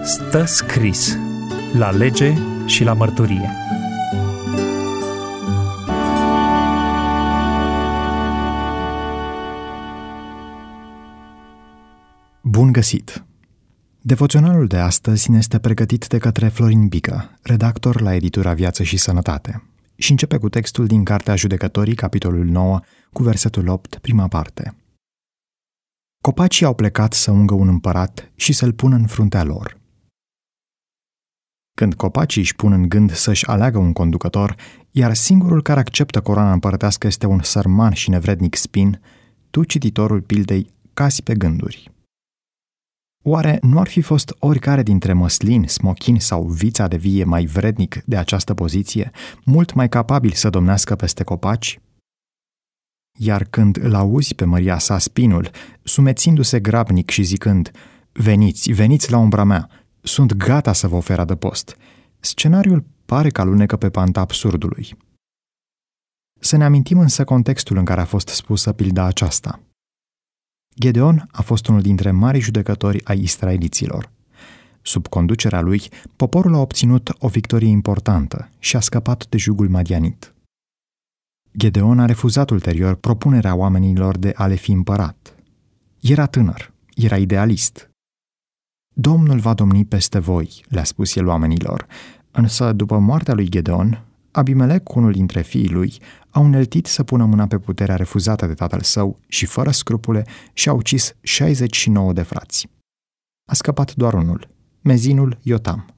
Stă scris la lege și la mărturie. Bun găsit! Devoționalul de astăzi ne este pregătit de către Florin Bică, redactor la editura Viață și Sănătate, și începe cu textul din Cartea Judecătorii, capitolul 9, cu versetul 8, prima parte. Copacii au plecat să ungă un împărat și să-l pună în fruntea lor. Când copacii își pun în gând să-și aleagă un conducător, iar singurul care acceptă coroana împărătească este un sărman și nevrednic spin, tu, cititorul pildei, cazi pe gânduri. Oare nu ar fi fost oricare dintre măslin, smochin sau vița de vie mai vrednic de această poziție, mult mai capabil să domnească peste copaci? Iar când îl auzi pe măria sa spinul, sumețindu-se grabnic și zicând, veniți, veniți la umbra mea, sunt gata să vă ofer adăpost, scenariul pare că alunecă pe panta absurdului. Să ne amintim însă contextul în care a fost spusă pilda aceasta. Gedeon a fost unul dintre marii judecători ai israeliților. Sub conducerea lui, poporul a obținut o victorie importantă și a scăpat de jugul madianit. Gedeon a refuzat ulterior propunerea oamenilor de a le fi împărat. Era tânăr, era idealist. Domnul va domni peste voi, le-a spus el oamenilor, însă după moartea lui Gedeon, Abimelec, unul dintre fiii lui, a uneltit să pună mâna pe puterea refuzată de tatăl său și, fără scrupule, și-a ucis 69 de frați. A scăpat doar unul, mezinul Iotam.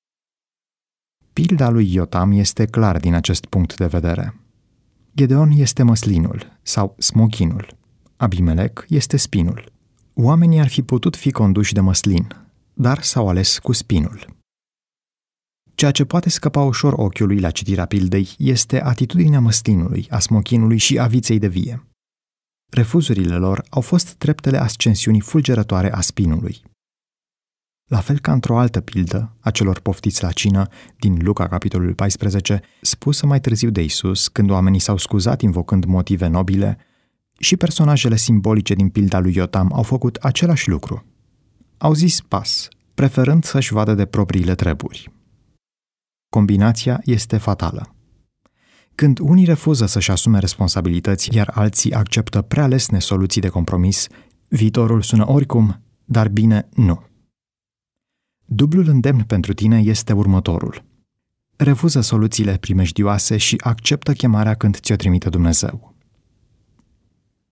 Pilda lui Iotam este clară din acest punct de vedere. Gedeon este măslinul sau smochinul. Abimelec este spinul. Oamenii ar fi putut fi conduși de măslin, dar s-au ales cu spinul. Ceea ce poate scăpa ușor ochiului la citirea pildei este atitudinea măslinului, a smochinului și a viței de vie. Refuzurile lor au fost treptele ascensiunii fulgerătoare a spinului. La fel ca într-o altă pildă, a celor poftiți la cină, din Luca, capitolul 14, spusă mai târziu de Iisus, când oamenii s-au scuzat invocând motive nobile, și personajele simbolice din pilda lui Iotam au făcut același lucru. Au zis pas, preferând să-și vadă de propriile treburi. Combinația este fatală. Când unii refuză să-și asume responsabilități, iar alții acceptă prea lesne soluții de compromis, viitorul sună oricum, dar bine nu. Dublul îndemn pentru tine este următorul. Refuză soluțiile primejdioase și acceptă chemarea când ți-o trimite Dumnezeu.